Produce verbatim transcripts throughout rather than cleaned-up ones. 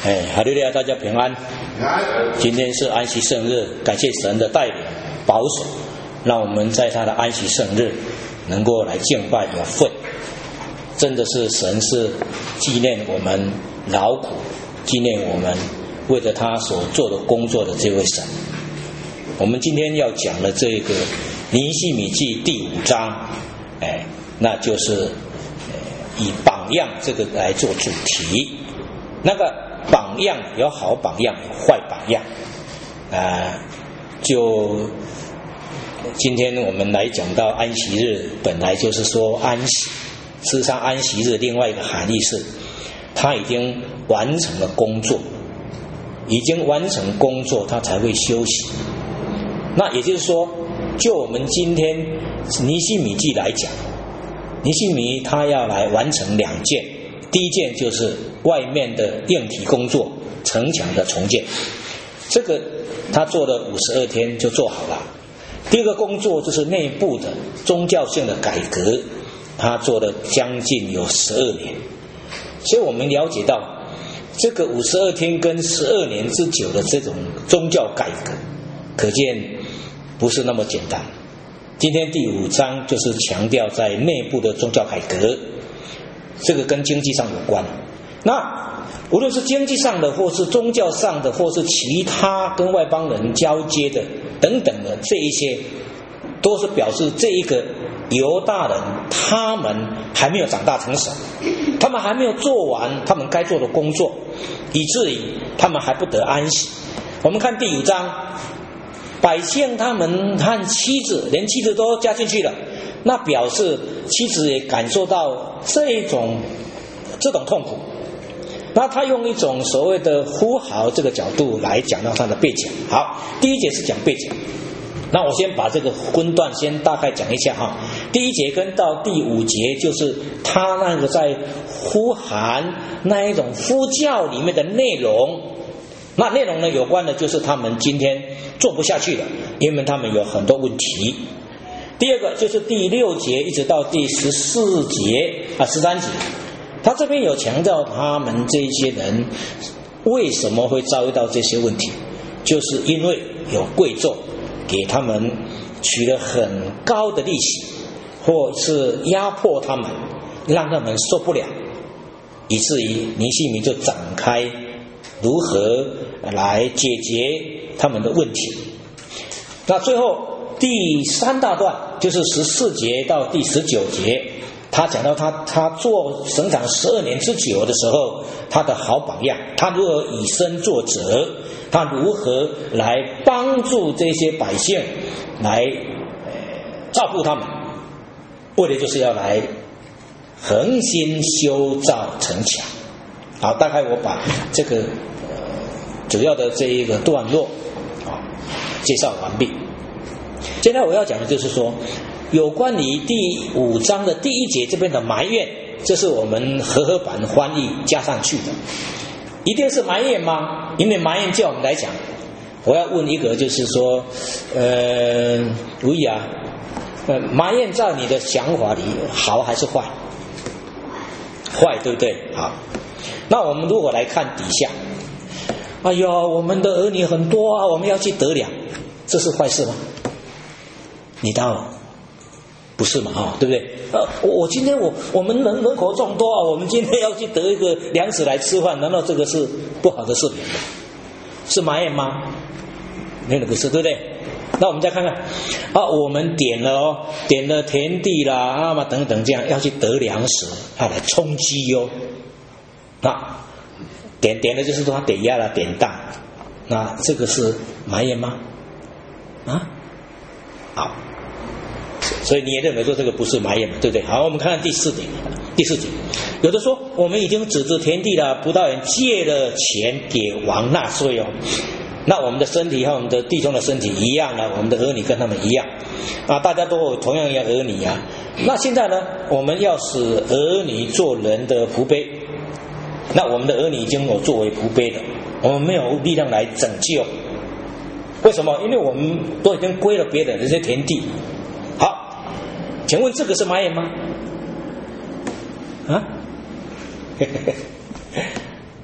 哎，哈利路亚，大家平安。今天是安息圣日，感谢神的带领保守，让我们在他的安息圣日能够来敬拜有份。真的是神是纪念我们劳苦，纪念我们为了他所做的工作的这位神。我们今天要讲的这个尼希米记第五章，哎，那就是以榜样这个来做主题。那个榜样有好榜样，有坏榜样，啊、呃，就今天我们来讲到安息日，本来就是说安息。事实上，安息日另外一个含义是，他已经完成了工作，已经完成工作，他才会休息。那也就是说，就我们今天尼希米记来讲，尼希米他要来完成两件，第一件就是外面的硬体工作，城墙的重建，这个他做了五十二天就做好了。第二个工作就是内部的宗教性的改革，他做了将近有十二年。所以我们了解到这个五十二天跟十二年之久的这种宗教改革，可见不是那么简单。今天第五章就是强调在内部的宗教改革，这个跟经济上有关。那无论是经济上的，或是宗教上的，或是其他跟外邦人交接的等等的这一些，都是表示这一个犹大人他们还没有长大成熟，他们还没有做完他们该做的工作，以至于他们还不得安息。我们看第五章，百姓他们和妻子，连妻子都加进去了，那表示妻子也感受到这种这种痛苦。那他用一种所谓的呼号这个角度来讲到他的背景。好，第一节是讲背景，那我先把这个分段先大概讲一下哈。第一节跟到第五节就是他那个在呼喊那一种呼叫里面的内容。那内容呢，有关的就是他们今天做不下去了，因为他们有很多问题。第二个就是第六节一直到第十四节啊十三节，他这边有强调他们这些人为什么会遭遇到这些问题，就是因为有贵胄给他们取了很高的利息，或是压迫他们，让他们受不了，以至于尼希米就展开如何来解决他们的问题。那最后第三大段就是十四节到第十九节，他讲到他他做省长十二年之久的时候，他的好榜样，他如何以身作则，他如何来帮助这些百姓来、呃、照顾他们，为的就是要来恒心修造城墙。好，大概我把这个、呃、主要的这一个段落、啊、介绍完毕。接下来我要讲的就是说，有关于第五章的第一节这边的埋怨，这是我们和合版翻译加上去的。一定是埋怨吗？因为埋怨叫我们来讲，我要问一个，就是说，呃，吴怡啊，呃，埋怨在你的想法里好还是坏？坏，对不对？好，那我们如果来看底下，哎呀，我们的儿女很多啊，我们要去得粮，这是坏事吗？你当然不是嘛，哈，对不对？呃，我今天我我们人人口众多啊，我们今天要去得一个粮食来吃饭，难道这个是不好的事情吗？是埋怨吗？那个不是，对不对？那我们再看看啊，我们点了哦，点了田地啦啊嘛等等，这样要去得粮食，要来充饥哦。那点点的就是说他点压了点当，那这个是埋怨吗？啊，好。所以你也认为说这个不是埋怨嘛，对不对？好，我们看看第四点。第四节，有的说我们已经指着田地了，葡萄园借了钱给王纳税哦。那我们的身体和我们的弟兄的身体一样呢，我们的儿女跟他们一样啊，大家都有同样一样儿女啊。那现在呢，我们要使儿女做人的仆婢。那我们的儿女已经有作为仆婢了，我们没有力量来拯救。为什么？因为我们都已经归了别人的这些田地。好，请问这个是埋怨吗？啊？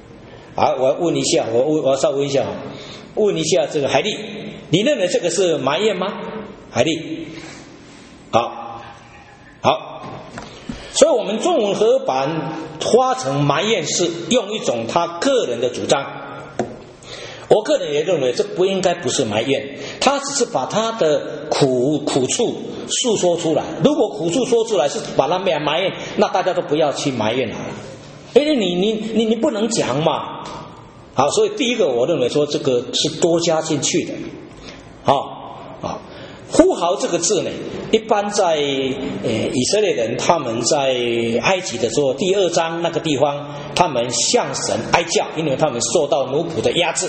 好，我要问一下，我我要稍微问一下，问一下这个海丽，你认为这个是埋怨吗？海丽，好，好，所以我们中文合版花成埋怨是用一种他个人的主张，我个人也认为这不应该不是埋怨，他只是把他的苦苦处诉说出来。如果苦处说出来是把他埋埋怨，那大家都不要去埋怨了。因为你你你你不能讲嘛，好，所以第一个我认为说这个是多加进去的，好啊，呼号这个字呢，一般在呃以色列人他们在埃及的时候，第二章那个地方，他们向神哀叫，因为他们受到奴仆的压制，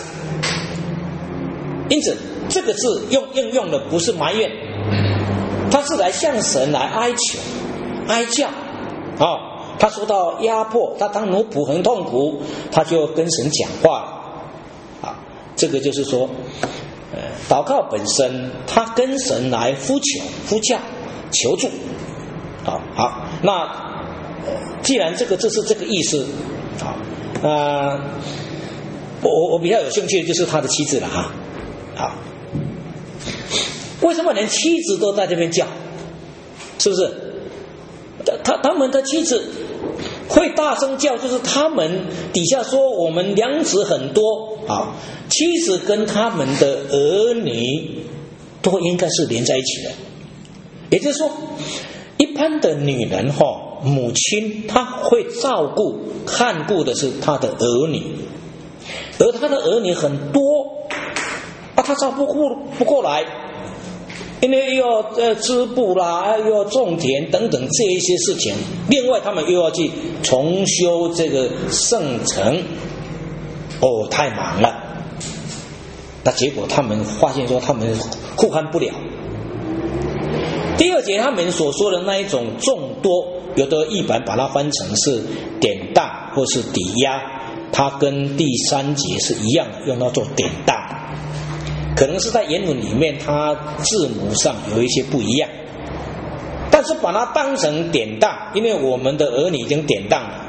因此这个字用应用的不是埋怨，他是来向神来哀求、哀叫啊。他受到压迫，他当奴仆很痛苦，他就跟神讲话了啊。这个就是说，呃，祷告本身，他跟神来呼求、呼叫、求助啊。好，那、呃、既然这个字是这个意思啊，呃，我我比较有兴趣的就是他的妻子了哈。好，为什么连妻子都在这边叫？是不是？他他们的妻子会大声叫，就是他们底下说我们粮食很多啊，妻子跟他们的儿女都应该是连在一起的。也就是说，一般的女人哈、哦，母亲她会照顾看顾的是她的儿女，而她的儿女很多啊，她照顾不过来。因为又要呃织布啦，又要种田等等这一些事情，另外他们又要去重修这个圣城，哦，太忙了。那结果他们发现说他们负荷不了。第二节他们所说的那一种众多，有的译本把它翻成是典当或是抵押，它跟第三节是一样的，用到做典当。可能是在原文里面它字母上有一些不一样，但是把它当成典当，因为我们的儿女已经典当了，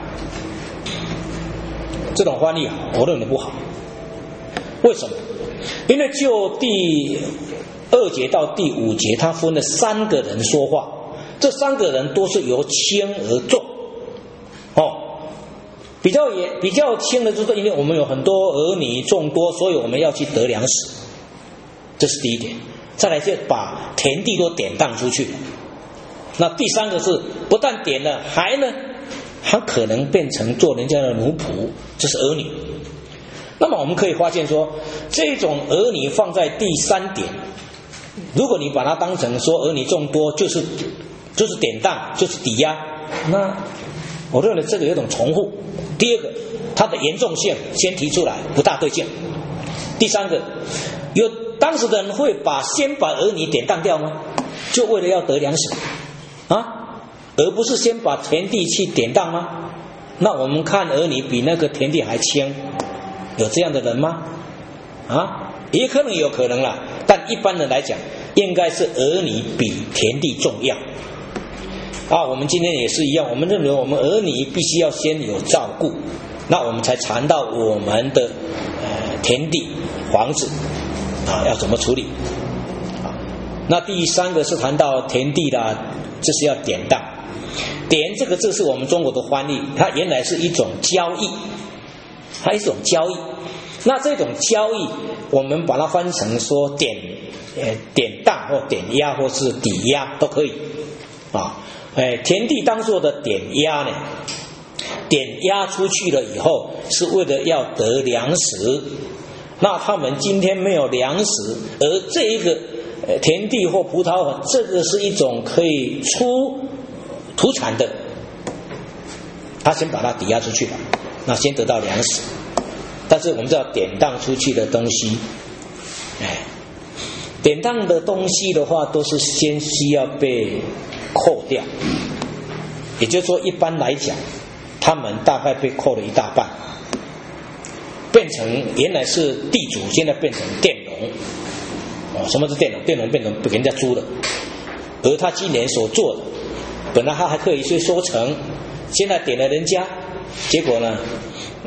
这种翻译我认为不好。为什么？因为就第二节到第五节它分了三个人说话，这三个人都是由轻而重哦，比较也比较轻的就是因为我们有很多儿女众多，所以我们要去得粮食，这是第一点。再来就把田地都典当出去。那第三个是不但典了，还呢还可能变成做人家的奴仆，这是儿女。那么我们可以发现说，这种儿女放在第三点，如果你把它当成说儿女众多就是就是典当就是抵押，那我认为这个有种重复。第二个，它的严重性先提出来不大对劲。第三个，有当时的人会把先把儿女典当掉吗？就为了要得粮食啊，而不是先把田地去典当吗？那我们看儿女比那个田地还轻，有这样的人吗？啊，也可能有可能啦，但一般人来讲，应该是儿女比田地重要。啊，我们今天也是一样，我们认为我们儿女必须要先有照顾，那我们才谈到我们的呃田地、房子啊要怎么处理。啊，那第三个是谈到田地啦，这是要典当。典这个字是我们中国的翻译，它原来是一种交易，它是一种交易。那这种交易，我们把它翻成说典呃典当或典押或是抵押都可以啊。哎，田地当做的典押呢，典押出去了以后，是为了要得粮食。那他们今天没有粮食，而这一个呃田地或葡萄，这个是一种可以出土产的，他先把它抵押出去了，那先得到粮食。但是我们知道典当出去的东西，哎，典当的东西的话，都是先需要被扣掉，也就是说，一般来讲，他们大概被扣了一大半，变成原来是地主，现在变成佃农。哦，什么是佃农？佃农变成被人家租的，而他今年所做的，本来他还可以去收成，现在点了人家，结果呢，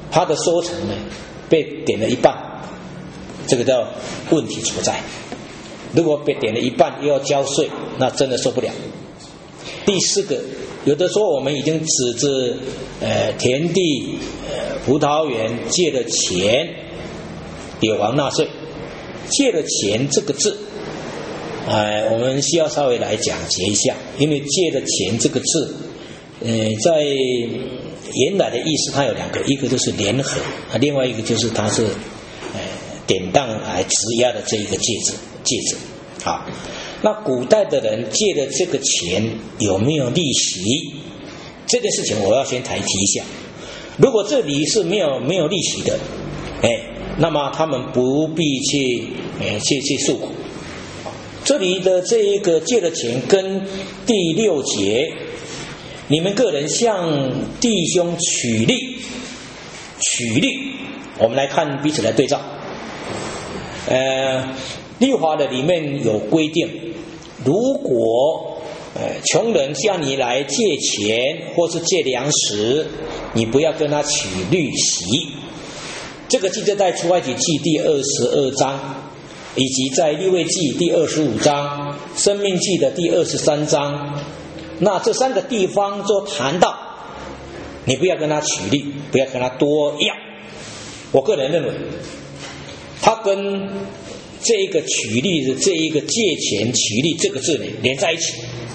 他的收成呢被点了一半，这个叫问题所在。如果被点了一半又要交税，那真的受不了。第四个，有的说我们已经指着呃田地、呃葡萄园借了钱给王纳税，借了钱这个字，呃，我们需要稍微来讲解一下，因为借了钱这个字，呃，在原来的意思它有两个，一个就是联合，啊，另外一个就是它是呃典当来质押的这一个借字，借字，好。那古代的人借的这个钱有没有利息？这件事情我要先提一下。如果这里是没有没有利息的，哎，那么他们不必去哎去去诉苦。这里的这一个借的钱跟第六节，你们个人向弟兄取利，取利，我们来看彼此来对照。呃。律法的里面有规定，如果呃穷人向你来借钱或是借粮食，你不要跟他取利息。这个记载在出埃及记第二十二章，以及在利未记第二十五章、申命记的第二十三章。那这三个地方都谈到，你不要跟他取利，不要跟他多要。我个人认为，他跟这一个取利的这一个借钱取利这个字呢连在一起。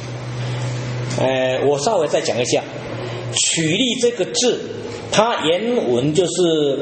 呃，我稍微再讲一下，取利这个字，它原文就是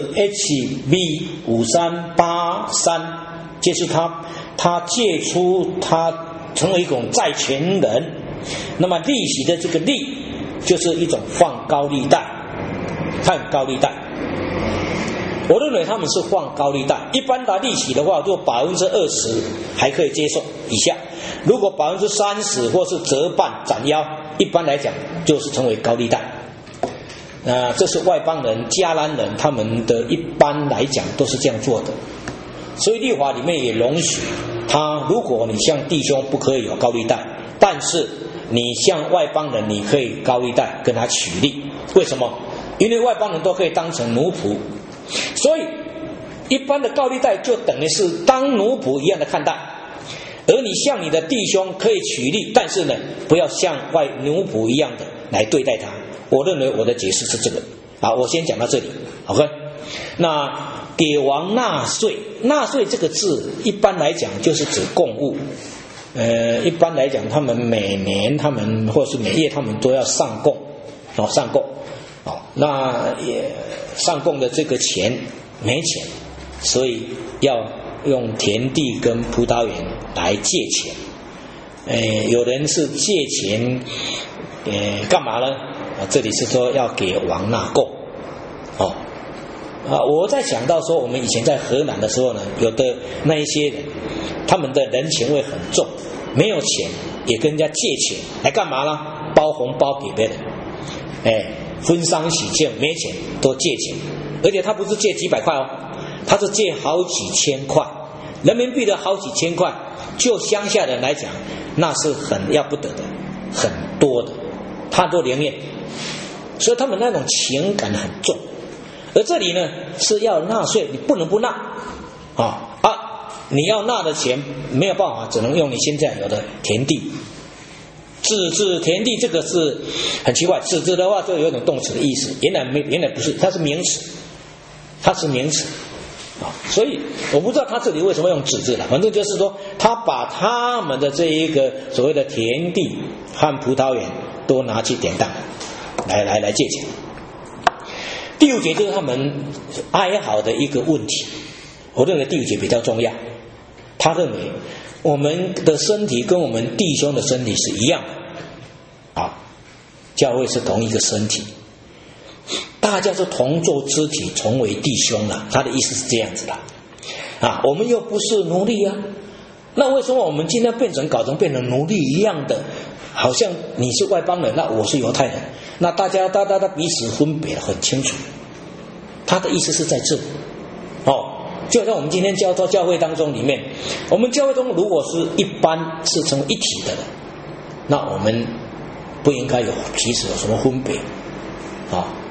H V 五三八三，就是他他借出他成为一种债权人，那么利息的这个利就是一种放高利贷，看高利贷。我认为他们是放高利贷，一般的利息的话，如果百分之二十还可以接受以下，如果百分之三十或是折半斩腰，一般来讲就是称为高利贷。呃，这是外邦人、迦南人他们的一般来讲都是这样做的，所以律法里面也容许他，如果你向弟兄不可以有高利贷，但是你向外邦人你可以高利贷跟他取利。为什么？因为外邦人都可以当成奴仆。所以一般的高利贷就等于是当奴仆一样的看待，而你向你的弟兄可以取利，但是呢不要像外奴仆一样的来对待他。我认为我的解释是这个。好，我先讲到这里。 OK， 那给王纳税，纳税这个字一般来讲就是指供物。呃，一般来讲他们每年他们或是每月他们都要上供，哦，上供，哦，那也上供的这个钱没钱，所以要用田地跟葡萄园来借钱。呃，有人是借钱，呃，干嘛呢？啊，这里是说要给王纳贡，哦，啊，我在讲到说，我们以前在河南的时候呢，有的那一些人，他们的人情味很重，没有钱也跟人家借钱，来干嘛呢？包红包给别人，哎。婚丧喜庆没钱都借钱，而且他不是借几百块哦，他是借好几千块人民币的好几千块，就乡下人来讲那是很要不得的，很多的，他都宁愿，所以他们那种情感很重。而这里呢是要纳税，你不能不纳啊啊！你要纳的钱没有办法，只能用你现在有的田地。自治田地这个是很奇怪，自治的话就有种动词的意思，原来没原来不是，它是名词，它是名词啊，所以我不知道他这里为什么用自治了，反正就是说他把他们的这一个所谓的田地和葡萄园都拿去典当来来来借钱。第五节就是他们哀嚎的一个问题，我认为第五节比较重要，他认为我们的身体跟我们弟兄的身体是一样的啊，教会是同一个身体，大家是同作肢体，同为弟兄了。他的意思是这样子的啊，我们又不是奴隶啊，那为什么我们今天变成搞成变成奴隶一样的？好像你是外邦人，那我是犹太人，那大家大家的彼此分别很清楚。他的意思是在这哦。就像我们今天教到教会当中里面，我们教会中如果是一般是成为一体的，那我们不应该有彼此有什么分别啊。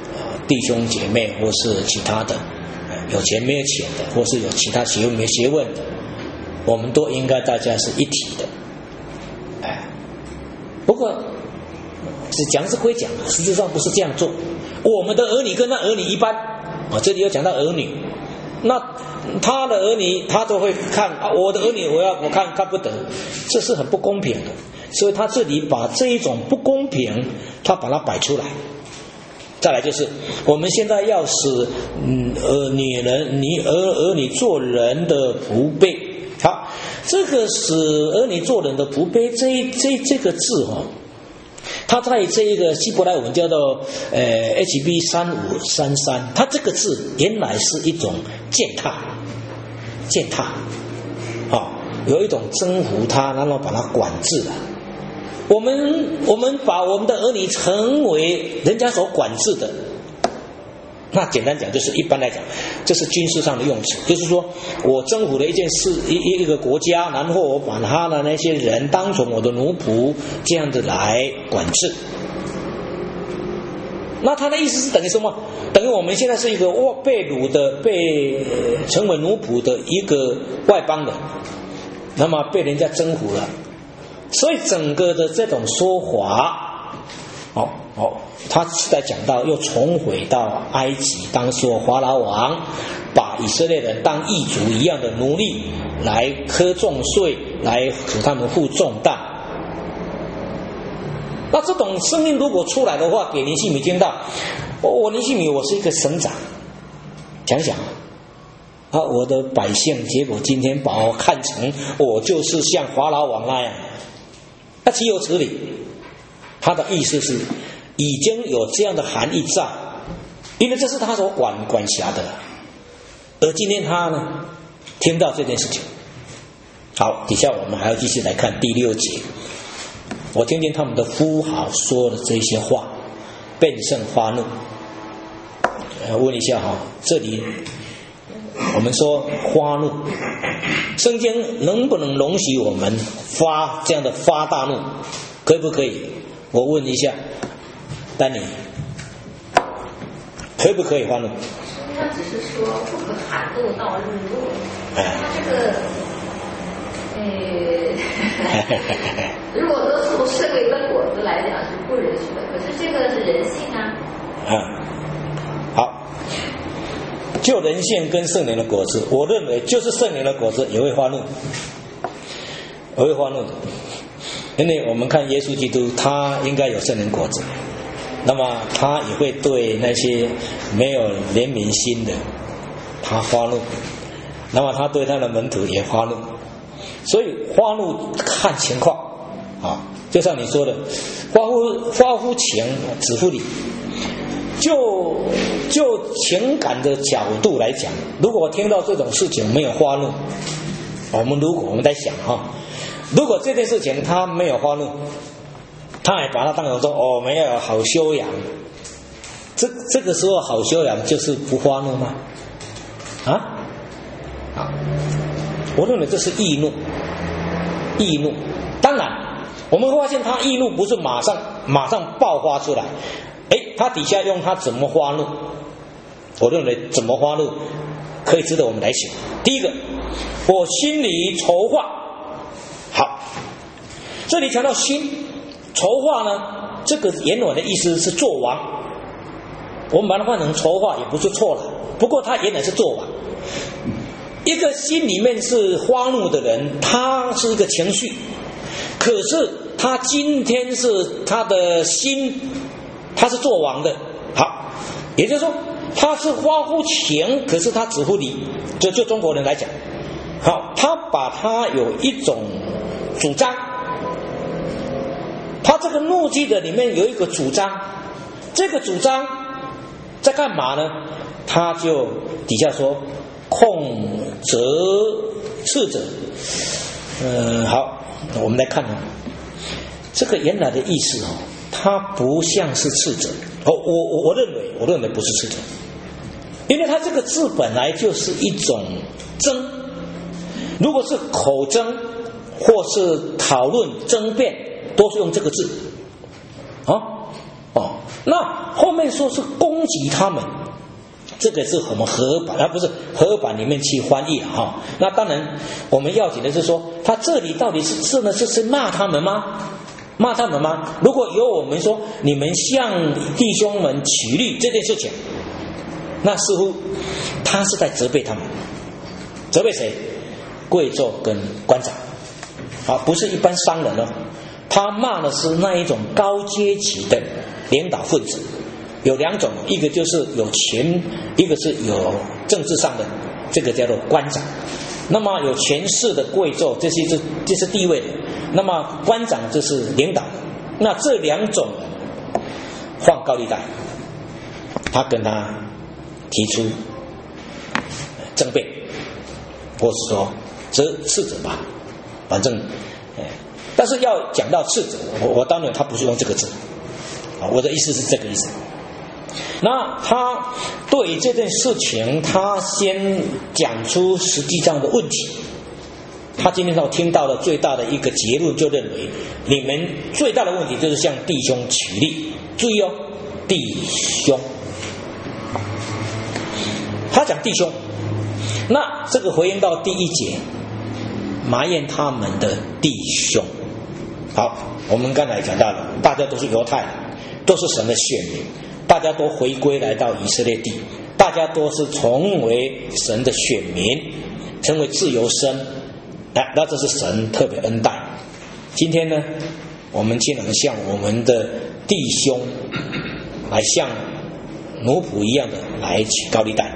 弟兄姐妹或是其他的有钱没有钱的，或是有其他学问没学问的，我们都应该大家是一体的。哎，不过是讲是归讲，实质上不是这样做。我们的儿女跟那儿女一般啊，这里有讲到儿女，那他的儿女他都会看啊，我的儿女我要我看看不得，这是很不公平的。所以他这里把这一种不公平，他把它摆出来。再来就是我们现在要使嗯呃女人你儿儿女做人的仆婢。好，这个使儿女做人的仆婢，这这这个字哈、哦，它在这一个希伯来文叫做呃 H B 三五三三，它这个字原来是一种践踏，践踏，哦，有一种征服他，然后把他管制了。我们我们把我们的儿女成为人家所管制的，那简单讲就是一般来讲，这是军事上的用词，就是说我征服了一件事一一个国家，然后我把他的那些人当成我的奴仆，这样子来管制。那他的意思是等于什么？等于我们现在是一个被掳的、被成为奴仆的一个外邦人，那么被人家征服了。所以整个的这种说法，好、哦、好、哦，他是在讲到又重回到埃及，当时法老王把以色列人当异族一样的奴隶，来苛重税，来使他们负重担。那这种声音如果出来的话，给尼西米听到，我我尼西米我是一个省长，想想啊，我的百姓，结果今天把我看成我就是像法老王那样。那岂有此理？他的意思是已经有这样的含义在，因为这是他所管管辖的。而今天他呢，听到这件事情，好，底下我们还要继续来看第六节。我听见他们的呼号说了这些话，便甚发怒。呃，问一下哈，这里我们说发怒，圣经能不能容许我们发这样的发大怒？可不可以？我问一下，丹尼，可不可以发怒？ 他只是说不可含怒到日落。 哎， 他这个，呃，如果说从圣灵的果子来讲是不允许的，可是这个是人性啊。 啊，好。就人性跟圣灵的果子，我认为就是圣灵的果子也会发怒，也会发怒的。因为我们看耶稣基督，他应该有圣灵果子，那么他也会对那些没有怜悯心的他发怒，那么他对他的门徒也发怒。所以发怒看情况啊，就像你说的，发乎发乎情，止乎礼。就就情感的角度来讲，如果我听到这种事情没有发怒，我们如果我们在想哈，如果这件事情他没有发怒，他也把它当成说哦，我们要有好修养，这这个时候好修养就是不发怒吗？啊？啊？我认为这是易怒，易怒。当然，我们会发现他易怒不是马上马上爆发出来。哎，他底下用他怎么发怒？我认为怎么发怒可以值得我们来想。第一个，我心里筹划。好，这里强调心筹划呢，这个原文的意思是做完。我们把它换成筹划也不是错了，不过他原来是做完。一个心里面是发怒的人，他是一个情绪，可是他今天是他的心。他是做王的，好，也就是说他是发乎情，可是他止乎礼。就就中国人来讲，好，他把他有一种主张，他这个怒气的里面有一个主张，这个主张在干嘛呢？他就底下说控责斥者，嗯，好，我们来看啊，这个原来的意思哦。它不像是斥责，哦，我我我认为，我认为不是斥责，因为它这个字本来就是一种争，如果是口争或是讨论争辩，都是用这个字，啊，哦， 那后面说是攻击他们，这个是我们和合版，而不是和合版里面去翻译哈。那当然，我们要紧的是说，他这里到底是真的是是骂他们吗？骂他们吗？如果有我们说你们向弟兄们取利这件事情，那似乎他是在责备他们，责备谁？贵胄跟官长，啊，不是一般商人哦。他骂的是那一种高阶级的领导分子，有两种，一个就是有钱，一个是有政治上的，这个叫做官长。那么有权势的贵胄，这些是这是地位的；那么官长这是领导的。那这两种放高利贷，他跟他提出争辩，或是说责斥责吧，反正，但是要讲到斥责，我我当然他不是用这个字，啊，我的意思是这个意思。那他对于这件事情，他先讲出实际上的问题。他今天我听到的最大的一个结论，就认为你们最大的问题就是向弟兄取利。注意哦，弟兄，他讲弟兄，那这个回应到第一节，埋怨他们的弟兄。好，我们刚才讲到了，大家都是犹太人，都是神的选民，大家都回归来到以色列地，大家都是成为神的选民，成为自由身。那那这是神特别恩待。今天呢，我们竟然向我们的弟兄来像奴仆一样的来取高利贷。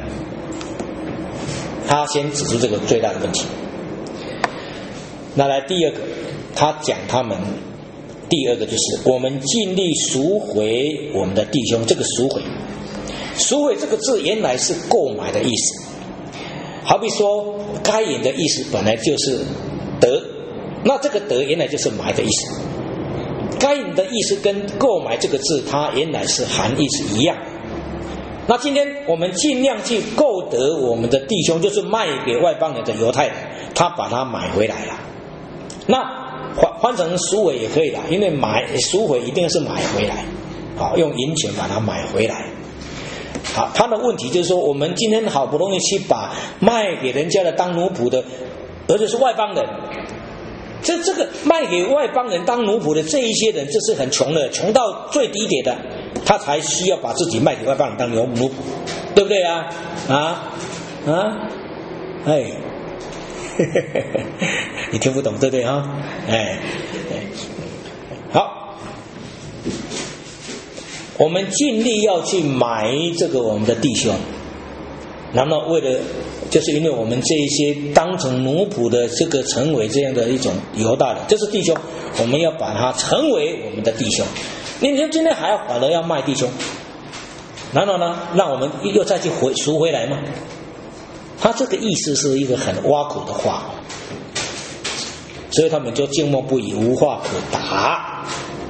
他先指出这个最大的问题。那来第二个，他讲他们第二个就是我们尽力赎回我们的弟兄。这个赎回，赎回这个字原来是购买的意思。好比说该隐的意思本来就是得，那这个得原来就是买的意思。该隐的意思跟购买这个字它原来是含义是一样。那今天我们尽量去购得我们的弟兄，就是卖给外邦人的犹太人，他把它买回来了。那换换成赎回也可以啦，因为买赎回一定是买回来，好，用银钱把它买回来。好，他的问题就是说，我们今天好不容易去把卖给人家的当奴仆的，而且是外邦人，这这个卖给外邦人当奴仆的这一些人，这是很穷的，穷到最低点的，他才需要把自己卖给外邦人当奴奴仆，对不对啊？啊啊，哎，你听不懂对不对啊？哎，好。我们尽力要去买这个我们的弟兄，然后为了就是因为我们这一些当成奴仆的这个成为这样的一种犹大人，这是弟兄，我们要把它成为我们的弟兄。你说今天还要反而要卖弟兄，然后呢让我们又再去回赎回来吗？他这个意思是一个很挖苦的话，所以他们就静默不语，无话可答。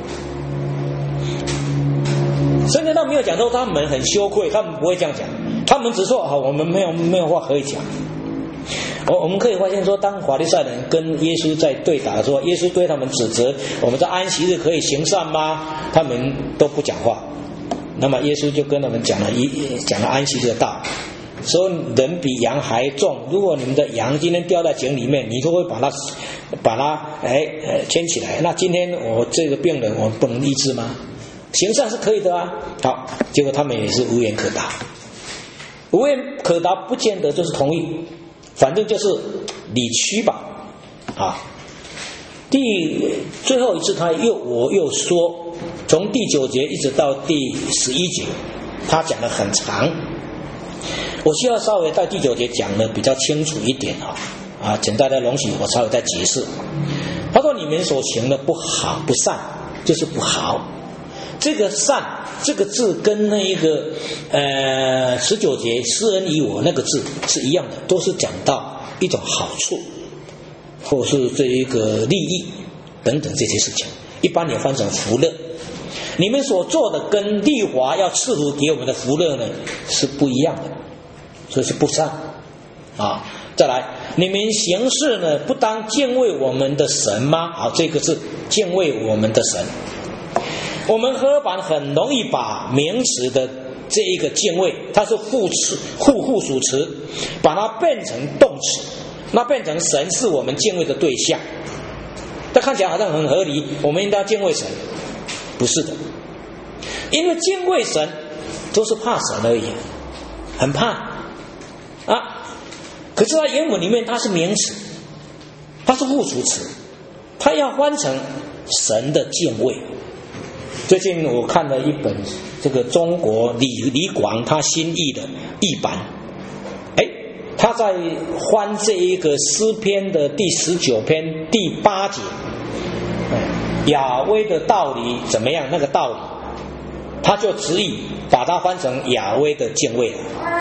甚至他没有讲说他们很羞愧，他们不会这样讲，他们只说好，我们没有没有话可以讲。我我们可以发现说，当法利赛人跟耶稣在对打的时候，耶稣对他们指责，我们在安息日可以行善吗？他们都不讲话。那么耶稣就跟他们讲了一讲了安息日的道，说人比羊还重，如果你们的羊今天掉在井里面，你就会把它把它哎呃牵起来。那今天我这个病人我不能医治吗？行善是可以的啊。好，结果他们也是无言可答，无言可答不见得就是同意，反正就是理屈吧。啊，第最后一次他又我又说，从第九节一直到第十一节，他讲得很长，我需要稍微在第九节讲的比较清楚一点啊啊，请大家容许我稍微再解释。他说你们所行的不好不善，就是不好。这个善这个字跟那一个呃十九节施恩于我那个字是一样的，都是讲到一种好处，或是这一个利益等等这些事情，一般也翻成福乐。你们所做的跟律法要赐福给我们的福乐呢是不一样的，所以是不善啊。再来，你们行事呢不当敬畏我们的神吗？好，这个是敬畏我们的神。 我们和合版很容易把名词的这一个敬畏，它是副词副附属词，把它变成动词，那变成神是我们敬畏的对象。这看起来好像很合理，我们应该敬畏神，不是的，因为敬畏神都是怕神而已，很怕啊。可是它原文里面它是名词，它是附属词，它要翻成神的敬畏。最近我看了一本这个中国李李广他新译的译版，哎，他在翻这一个诗篇的第十九篇第八节，亚威的道理怎么样？那个道理，他就直译把它翻成亚威的敬畏了。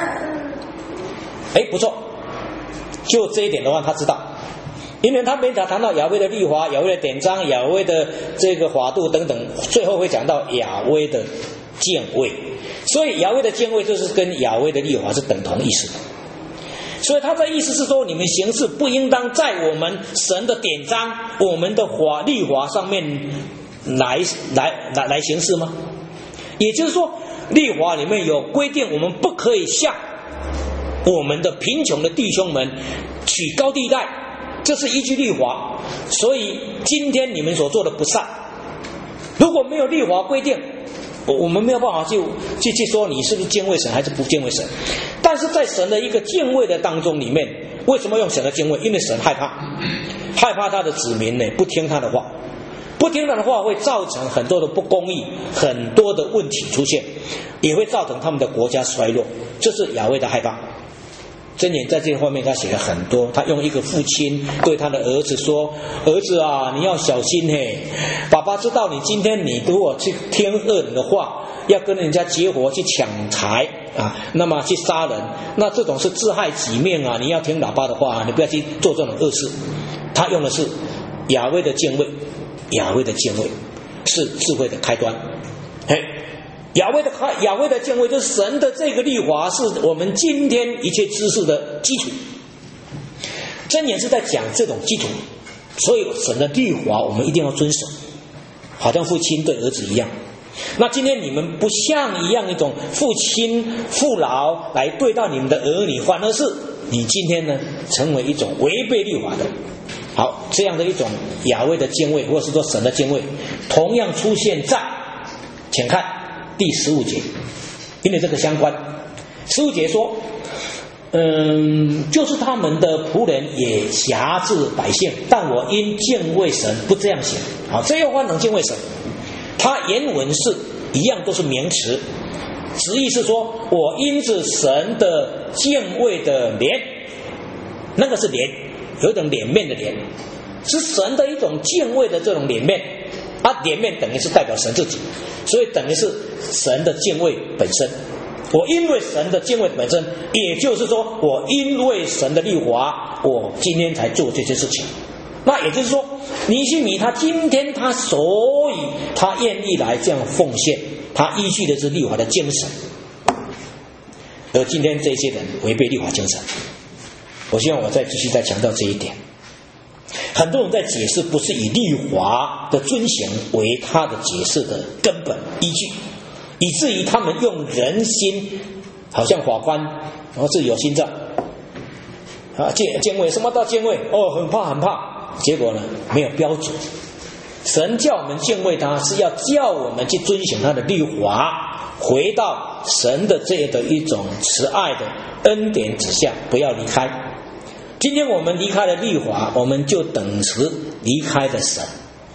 哎，不错，就这一点的话，他知道。因为他没谈到亚威的律法、亚威的典章、亚威的这个法度等等，最后会讲到亚威的敬畏，所以亚威的敬畏就是跟亚威的律法是等同意思的。所以他的意思是说，你们行事不应当在我们神的典章、我们的法律法上面来来来来行事吗？也就是说，律法里面有规定，我们不可以向我们的贫穷的弟兄们取高地代。这是依据律法，所以今天你们所做的不善，如果没有律法规定，我们没有办法去去去说你是不是敬畏神还是不敬畏神。但是在神的一个敬畏的当中里面，为什么用神的敬畏？因为神害怕，害怕他的子民呢不听他的话，不听他的话会造成很多的不公义，很多的问题出现，也会造成他们的国家衰落，这是亚威的害怕。箴言在这方面他写了很多，他用一个父亲对他的儿子说，儿子啊，你要小心嘿，爸爸知道你今天你如果去听恶人的话，要跟人家结伙去抢财啊，那么去杀人，那这种是自害己命啊，你要听老爸的话，你不要去做这种恶事。他用的是亚威的敬畏，亚威的敬畏是智慧的开端。嘿，亚威的亚威的敬畏就是神的这个律法，是我们今天一切知识的基础。箴言是在讲这种基础，所以神的律法我们一定要遵守，好像父亲对儿子一样。那今天你们不像一样一种父亲父老来对待你们的儿女，反而是你今天呢成为一种违背律法的。好，这样的一种亚威的敬畏，或是说神的敬畏，同样出现在，请看第十五节，因为这个相关。十五节说，嗯，就是他们的仆人也辖制百姓，但我因敬畏神不这样行。好，这又换成敬畏神。它原文是一样，都是名词，直译是说我因着神的敬畏的脸，那个是脸，有一种脸面的脸，是神的一种敬畏的这种脸面。啊，脸面等于是代表神自己，所以等于是神的敬畏本身。我因为神的敬畏本身，也就是说我因为神的律法，我今天才做这些事情。那也就是说，尼希米他今天他所以他愿意来这样奉献，他依据的是律法的精神。而今天这些人违背律法精神，我希望我再继续再强调这一点。很多人在解释不是以律法的遵行为他的解释的根本依据，以至于他们用人心，好像法官然后自己有心脏啊，敬敬畏什么到敬畏哦，很怕很怕，结果呢没有标准。神叫我们敬畏他，是要叫我们去遵行他的律法，回到神的这样的一种慈爱的恩典之下，不要离开。今天我们离开了律法，我们就等于离开了神。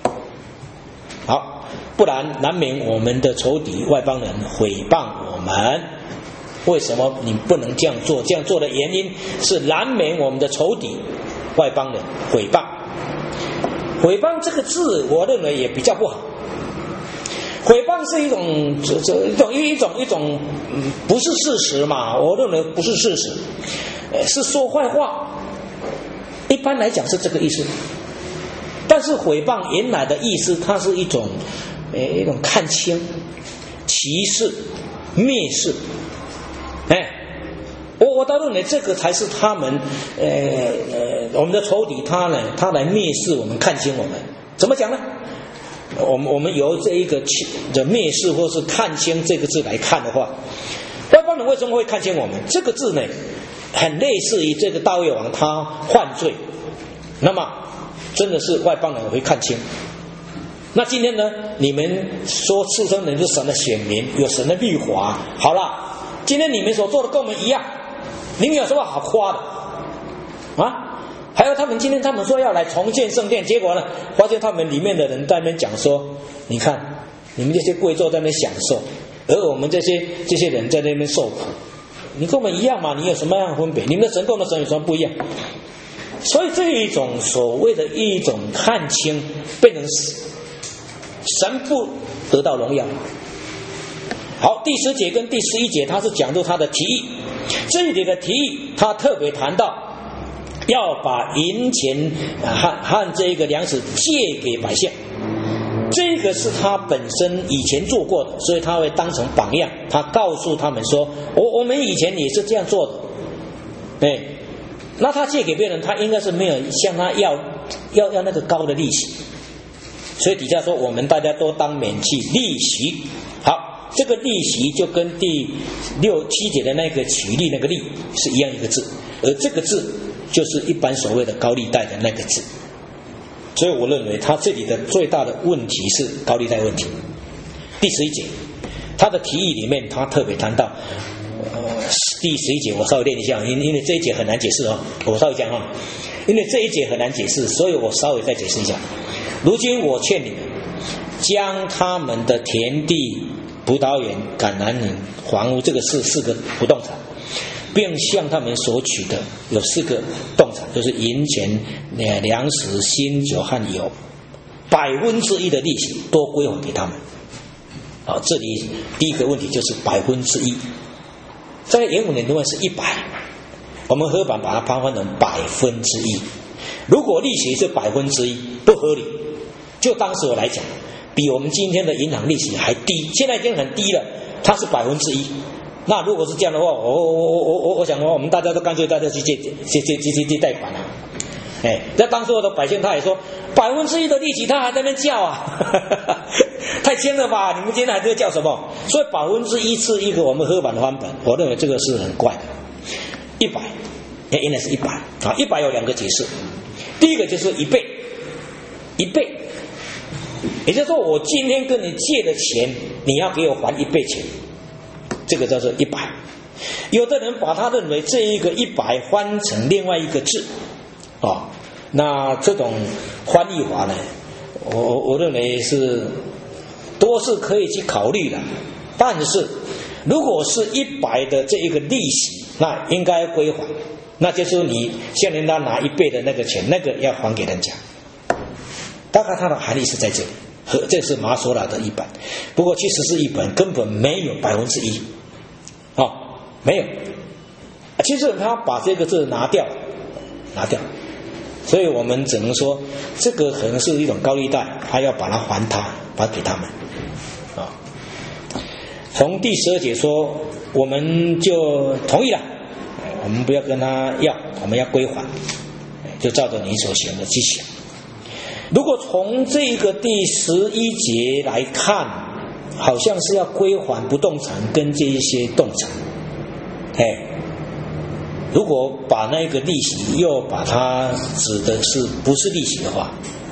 好，不然难免我们的仇敌外邦人毁谤我们。为什么你不能这样做？这样做的原因是难免我们的仇敌外邦人毁谤。毁谤这个字，我认为也比较不好。毁谤是一种这这一种一种一种、嗯、不是事实嘛？我认为不是事实，呃，是说坏话。一般来讲是这个意思，但是毁谤原来的意思，它是一种，呃，一种看轻、歧视、蔑视。哎，我我倒认为这个才是他们，呃呃，我们的仇敌他呢，他来蔑视我们、看轻我们。怎么讲呢？ 我们我们由这一个的蔑视或是看清这个字来看的话，外邦人为什么会看清我们？这个字呢，很类似于这个大卫王他犯罪，那么真的是外邦人会看清。那今天呢，你们说自称人是神的选民，有神的律法，好了，今天你们所做的跟我们一样，你们有什么好夸的啊？还有他们今天他们说要来重建圣殿，结果呢，发现他们里面的人在那边讲说，你看你们这些贵胄在那边享受，而我们这些这些人在那边受苦，你跟我们一样嘛，你有什么样的分别？你们的神跟我们的神有什么不一样？所以这一种所谓的一种看清，变成神不得到荣耀。好，第十节跟第十一节他是讲究他的提议，这里的提议他特别谈到要把银钱和和这个粮食借给百姓，这个是他本身以前做过的，所以他会当成榜样，他告诉他们说，我我们以前也是这样做的。对，那他借给别人，他应该是没有向他要要要那个高的利息，所以底下说我们大家都当免去利息。好，这个利息就跟第六七节的那个取利那个利是一样一个字，而这个字就是一般所谓的高利贷的那个字。所以我认为他这里的最大的问题是高利贷问题。第十一节他的提议里面他特别谈到、呃、第十一节我稍微念一下，因为这一节很难解释哦，我稍微讲哈，因为这一节很难解释，所以我稍微再解释一下。如今我劝你们，将他们的田地、葡萄园、橄榄园、房屋，这个是四个不动产，并向他们所取的有四个动产，就是银钱、粮食、新酒和油，百分之一的利息都归还给他们。啊，这里第一个问题就是百分之一，在原文的中文是一百，我们合版把它翻翻成百分之一。如果利息是百分之一，不合理。就当时我来讲，比我们今天的银行利息还低，现在已经很低了，它是百分之一。那如果是这样的话，我我我我我我想说，我们大家都干脆大家去借借借借借借贷款啊！哎，那当时我的百姓他也说，百分之一的利息他还在那边叫啊，太轻了吧？你们今天还在叫什么？所以百分之一是一个我们合版的翻本，我认为这个是很怪的。一百，原来是一百啊！一百有两个解释，第一个就是一倍，一倍，也就是说我今天跟你借的钱，你要给我还一倍钱。这个叫做一百。有的人把他认为这一个一百翻成另外一个字啊、哦，那这种翻译法呢，我我认为是都是可以去考虑的。但是如果是一百的这一个利息，那应该归还，那就是你向人家拿一倍的那个钱，那个要还给人家。大概它的含义是在这里。和这是马索拉的译本，不过其实是译本根本没有百分之一，哦，没有。其实他把这个字拿掉，拿掉，所以我们只能说这个可能是一种高利贷，他要把它还他，把它给他们。啊、哦，从第十二节说，我们就同意了，我们不要跟他要，我们要归还，就照着你所行的去行。如果从这个第十一节来看，好像是要归还不动产跟这一些动产，哎，如果把那个利息又把它指的是不是利息的话，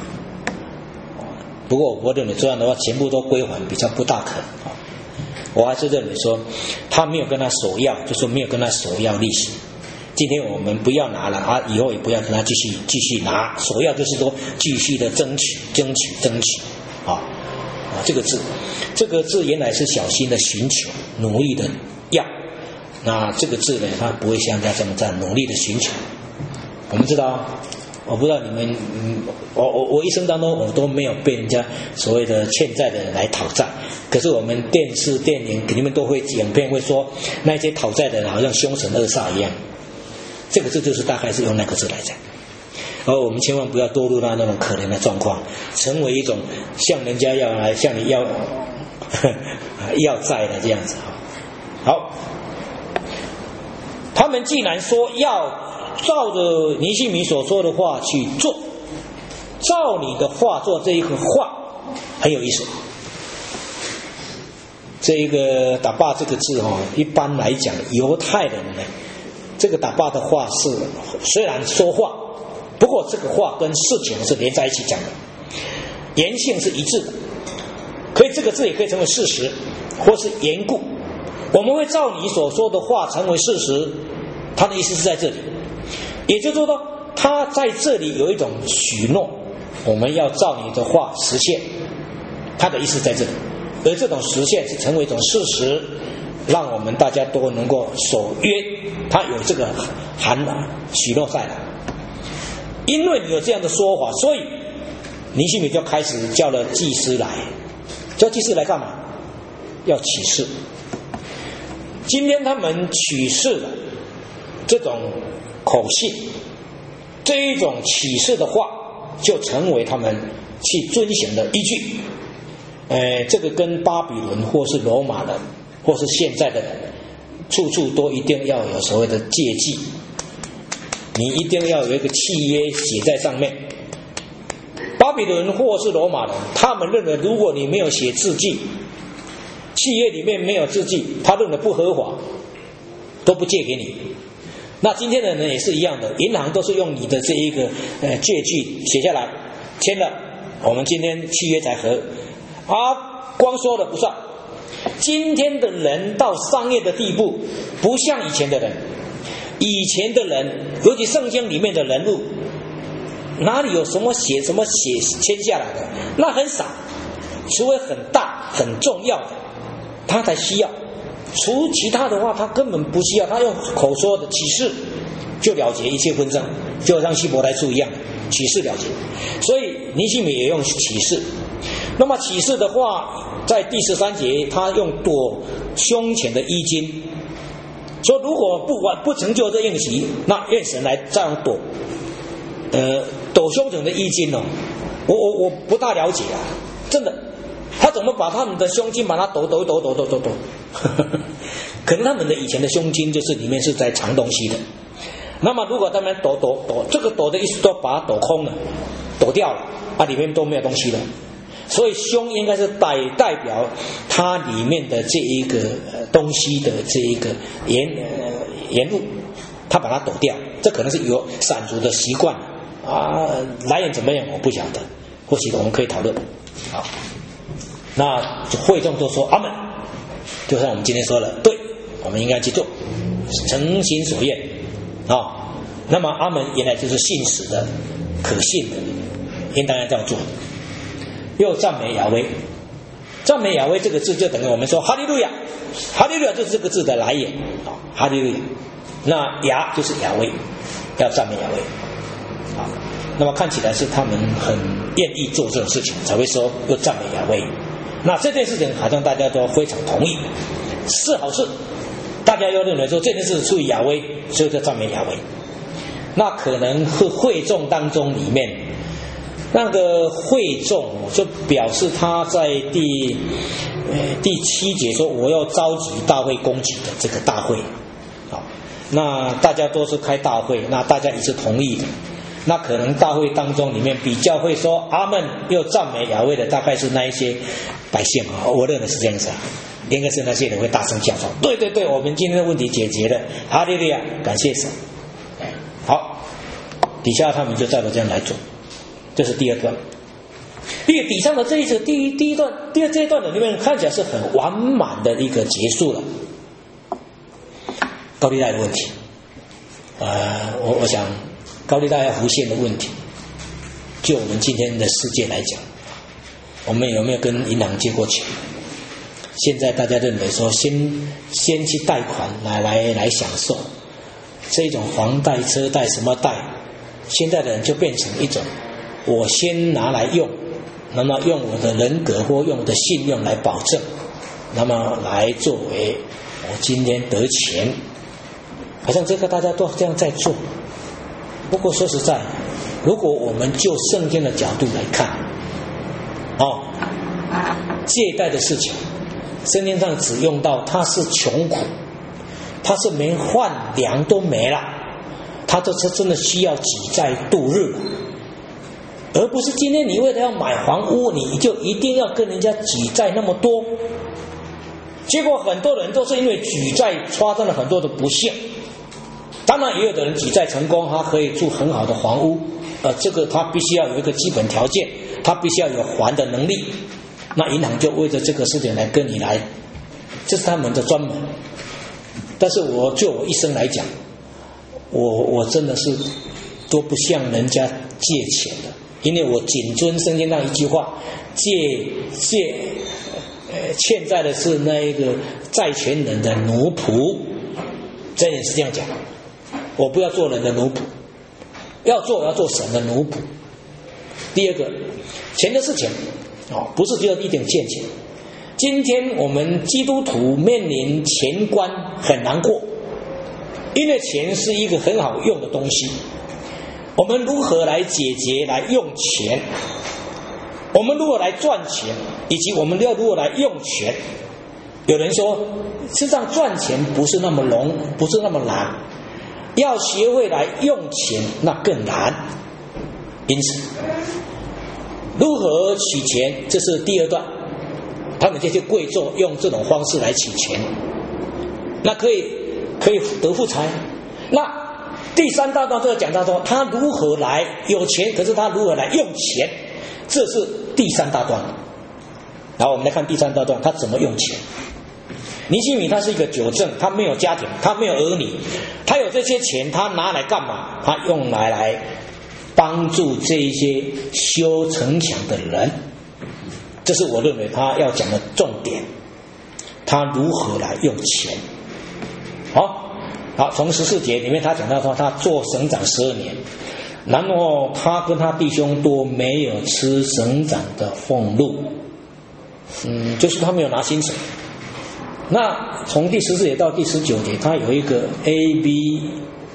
不过我认为这样的话全部都归还比较不大可能。我还是认为说他没有跟他索要，就说没有跟他索要利息。今天我们不要拿了啊，以后也不要跟他继续继续拿，索要就是说继续的争取争取争取啊啊，这个字这个字原来是小心的寻求，努力的要，那这个字呢，它不会像他这么这样努力的寻求。我们知道，我不知道你们，嗯，我我我一生当中我都没有被人家所谓的欠债的人来讨债，可是我们电视电影你们都会影片会说那些讨债的人好像凶神恶煞一样。这个字就是大概是用那个字来讲，而我们千万不要堕入到那种可怜的状况，成为一种向人家要来向你要要债的这样子。好，他们既然说要照着尼希米所说的话去做，照你的话做这一个话， 很有意思。这一个打霸这个字哈、哦，一般来讲，犹太人呢，这个打霸的话是虽然说话，不过这个话跟事情是连在一起讲的，言性是一致的。可以这个字也可以成为事实，或是言故。我们会照你所说的话成为事实，他的意思是在这里，也就是说，他在这里有一种许诺，我们要照你的话实现，他的意思在这里。而这种实现是成为一种事实，让我们大家都能够守约，他有这个含许诺在了。因为你有这样的说法，所以尼希米就开始叫了祭司来。叫祭司来干嘛？要启示。今天他们启示了这种口信，这一种启示的话，就成为他们去遵行的依据。呃，这个跟巴比伦或是罗马人，或是现在的人，处处都一定要有所谓的借记，你一定要有一个契约写在上面。巴比伦或是罗马人，他们认为如果你没有写字迹，契约里面没有字迹，他认为不合法，都不借给你。那今天的人也是一样的，银行都是用你的这一个呃借据写下来，签了，我们今天契约才合，啊，光说了不算。今天的人到商业的地步，不像以前的人，以前的人，尤其圣经里面的人物。哪里有什么写什么写签下来的？那很少，除非很大很重要的，他才需要。除其他的话，他根本不需要。他用口说的启示就了结一切纷争，就像希伯来书一样，启示了结。所以尼希米也用启示。那么启示的话，在第十三节，他用躲胸前的衣襟，说如果不完不成就这应许，那愿神来这样躲。呃，抖胸前的衣襟哦，我我我不大了解啊，真的，他怎么把他们的胸襟把它抖抖抖抖抖抖抖？可能他们的以前的胸襟就是里面是在藏东西的。那么如果他们抖抖抖，这个抖的意思都把它抖空了，抖掉了，啊，里面都没有东西了。所以胸应该是代代表它里面的这一个呃东西的这一个盐呃盐物，他把它抖掉，这可能是有散族的习惯。啊，来源怎么样我不晓得，或许我们可以讨论。好，那会众都说阿们，就像我们今天说了，对，我们应该去做，诚心所愿啊、哦。那么阿们原来就是信实的、可信的，应当要这样做。又赞美亚威，赞美亚威这个字就等于我们说哈利路亚，哈利路亚就是这个字的来源啊、哦，哈利路亚。那亚就是亚威，要赞美亚威。啊，那么看起来是他们很愿意做这种事情，才会说又赞美亚威。那这件事情好像大家都非常同意，是好事。大家又认为说这件事属于亚威，所以就赞美亚威。那可能会会众当中里面，那个会众就表示他在第呃第七节说我要召集大会攻击的这个大会。好，那大家都是开大会，那大家一致同意的。那可能大会当中里面比较会说阿们又赞美亚威的，大概是那一些百姓啊，我认为是这样子啊，应该是那些人会大声叫说，对对对，我们今天的问题解决了，哈利路亚，感谢神。好，底下他们就照着这样来做，这是第二段。因为底上的这一次第一第一段第二这一段的里面看起来是很完满的一个结束了。高利贷的问题，呃，我我想。高利贷要浮现的问题，就我们今天的世界来讲，我们有没有跟银行借过钱？现在大家认为说先先去贷款来来来享受这种房贷、车贷什么贷，现在的人就变成一种我先拿来用，那么用我的人格或用我的信用来保证，那么来作为我今天得钱，好像这个大家都这样在做。不过说实在，如果我们就圣经的角度来看，哦，借贷的事情，圣经上只用到他是穷苦，他是连饭粮都没了，他这是真的需要举债度日， 而不是今天你为了要买房屋，你就一定要跟人家举债那么多。结果很多人都是因为举债发生了很多的不幸。当然也有的人举债成功，他可以住很好的房屋，呃，这个他必须要有一个基本条件，他必须要有还的能力，那银行就为着这个事情来跟你来，这是他们的专门。但是我就我一生来讲，我我真的是都不向人家借钱的，因为我谨遵圣经上一句话，借借呃欠债的是那一个债权人的奴仆，真的是这样讲，我不要做人的奴仆，要做要做神的奴仆。第二个，钱的事情哦，不是只有一点欠钱。今天我们基督徒面临钱关很难过，因为钱是一个很好用的东西。我们如何来解决来用钱？我们如何来赚钱？以及我们要如何来用钱？有人说，事实上赚钱不是那么容，不是那么难，要学会来用钱那更难。因此，如何取钱，这是第二段。他们这些贵胄用这种方式来取钱，那可以可以得富财。那第三大段就要讲到说，他如何来有钱，可是他如何来用钱，这是第三大段。然后我们来看第三大段，他怎么用钱。尼希米他是一个酒政，他没有家庭，他没有儿女，他有这些钱，他拿来干嘛？他用来来帮助这一些修城墙的人。这是我认为他要讲的重点，他如何来用钱。好，好，从十四节里面他讲到说，他做省长十二年，然后他跟他弟兄都没有吃省长的俸禄，嗯，就是他没有拿薪水。那从第十四节到第十九节，他有一个 A B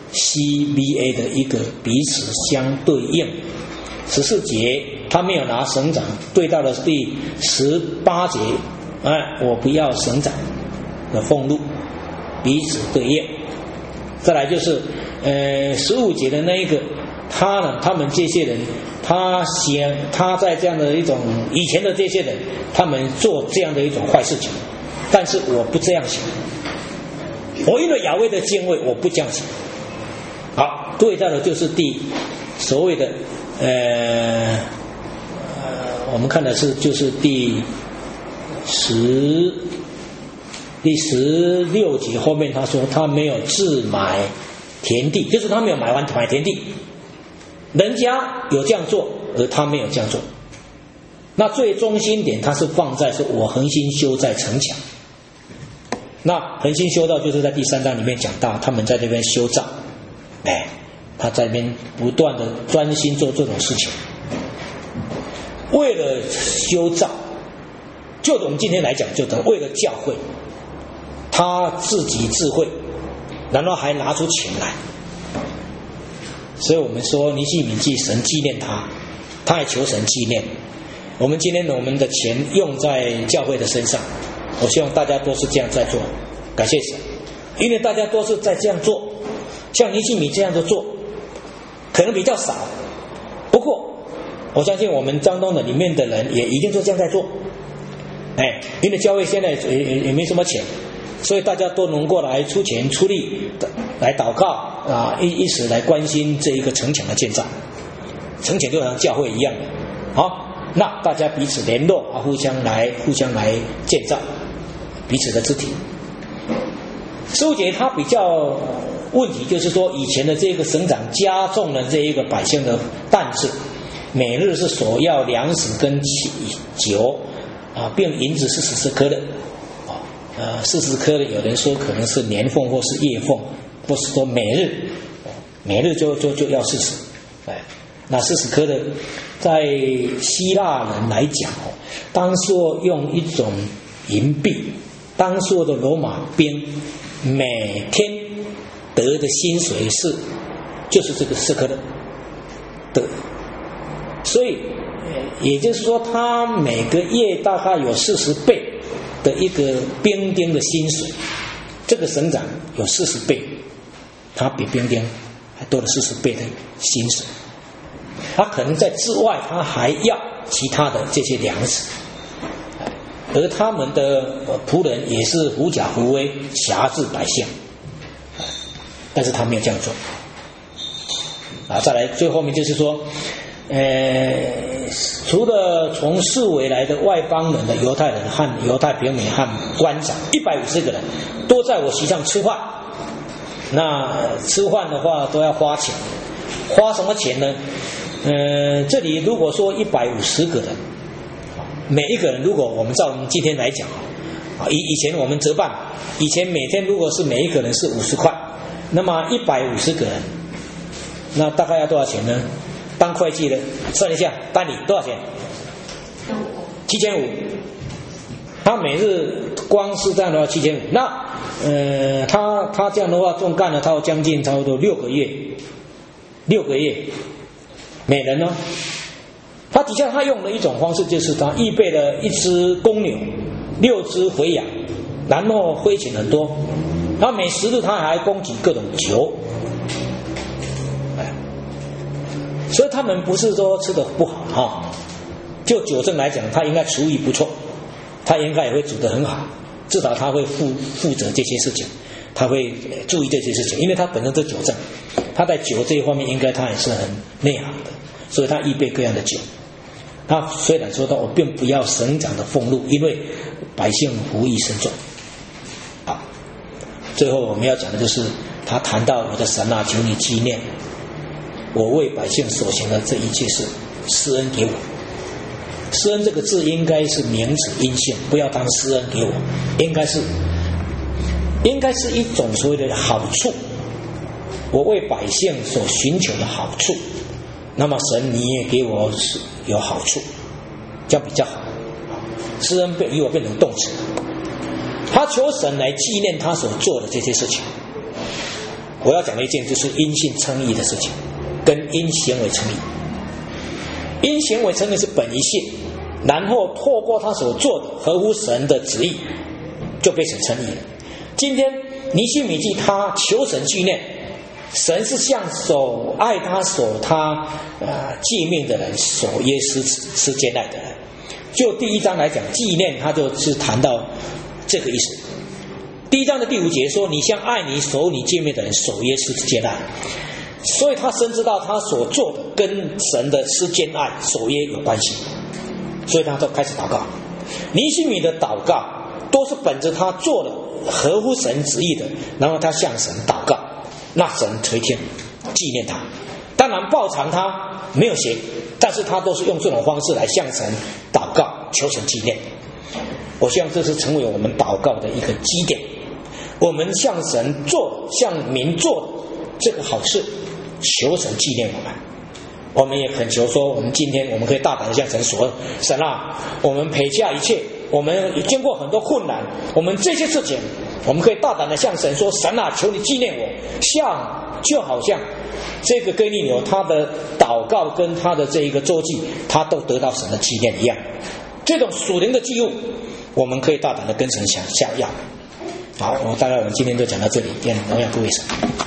C B A 的一个彼此相对应。十四节他没有拿省长，对到了第十八节，哎，我不要省长的俸禄，彼此对应。再来就是呃十五节的那一个，他呢，他们这些人，他想他在这样的一种以前的这些人，他们做这样的一种坏事情，但是我不这样想，我因为亚威的敬畏，我不这样想。好，对到的就是第所谓的呃呃，我们看的是就是第十第十六节后面他说他没有自买田地，就是他没有买完买田地，人家有这样做，而他没有这样做。那最中心点他是放在说我恒心修在城墙。那恒心修道就是在第三章里面讲到，他们在这边修造，哎，他在那边不断的专心做这种事情，为了修造，就我们今天来讲，就为了教会，他自己智慧，然后还拿出钱来，所以我们说尼希米记神纪念他，他还求神纪念。我们今天我们的钱用在教会的身上，我希望大家都是这样在做，感谢神，因为大家都是在这样做，像尼希米这样的做可能比较少，不过我相信我们张东的里面的人也一定都这样在做。哎，因为教会现在也也也没什么钱，所以大家都能够来出钱出力来祷告啊，一一时来关心这一个城墙的建造，城墙就像教会一样的。好，那大家彼此联络啊，互相来互相来建造彼此的肢体。十五节他比较问题就是说，以前的这个省长加重了这一个百姓的担子，每日是索要粮食跟酒啊，并银子是四十颗的啊，呃，四十颗的，有人说可能是年俸或是月俸，或是说每日，每日就就就要四十，哎，那四十颗的，在希腊人来讲哦，当说用一种银币，当说的罗马兵每天得的薪水是，就是这个四颗的的，所以也就是说，他每个月大概有四十倍的一个兵丁的薪水。这个省长有四十倍，他比兵丁还多了四十倍的薪水。 他可能在之外他还要其他的这些粮食，而他们的仆人也是狐假虎威，辖制百姓，但是他没有这样做啊。再来最后面就是说，呃，除了从四围来的外邦人的犹太人和犹太平民和官长一百五十个人都在我席上吃饭。那吃饭的话都要花钱，花什么钱呢？呃，这里如果说一百五十个人，每一个人如果我们照我们今天来讲啊，以以前我们折半，以前每天如果是每一个人是五十块，那么一百五十个人，那大概要多少钱呢？当会计的算一下，单里多少钱？七千五。他每日光是这样的话七千五，那呃，他他这样的话总干了他有将近差不多六个月，六个月，每人呢，他底下他用的一种方式就是他预备了一只公牛，六只肥羊，然后灰钱很多，然后每十日他还供给各种酒，哎，所以他们不是说吃的不好哈、哦，就酒政来讲，他应该厨艺不错。他应该也会煮得很好，至少他会负负责这些事情，他会注意这些事情，因为他本身是酒政，他在酒这一方面应该他也是很内行的，所以他预备各样的酒。他虽然说到我并不要省长的俸禄，因为百姓服役深重。好，最后我们要讲的就是他谈到我的神啊，求你纪念我为百姓所行的这一切事，施恩给我。施恩这个字应该是名词阴性，不要当施恩给我，应该是应该是一种所谓的好处，我为百姓所寻求的好处，那么神你也给我有好处，这样比较好。施恩被与我变成动词，他求神来纪念他所做的这些事情。我要讲的一件就是因信称义的事情，跟因行为称义。因行为称义是本于信，然后透过他所做的合乎神的旨意，就被神称义了。今天尼希米记他求神纪念，神是向所爱他所他呃诫命的人守约施施坚爱的人。就第一章来讲，纪念他就是谈到这个意思。第一章的第五节说，你向爱你守你诫命的人守约施坚爱。所以他深知道他所做的跟神的施坚爱守约有关系，所以他就开始祷告。尼希米的祷告都是本着他做了合乎神旨意的，然后他向神祷告，那神垂听纪念他。当然报偿他没有写，但是他都是用这种方式来向神祷告，求神纪念。我希望这是成为我们祷告的一个基点，我们向神做向民做这个好事，求神纪念我们。我们也恳求说，我们今天我们可以大胆的向神说，神啊，我们撇下一切，我们也经过很多困难，我们这些事情我们可以大胆的向神说，神啊，求你纪念我。像就好像这个哥尼流他的祷告跟他的这一个周记，他都得到神的纪念一样，这种属灵的记录我们可以大胆的跟神想下要。好，我大概我们今天就讲到这里，愿荣耀各位神。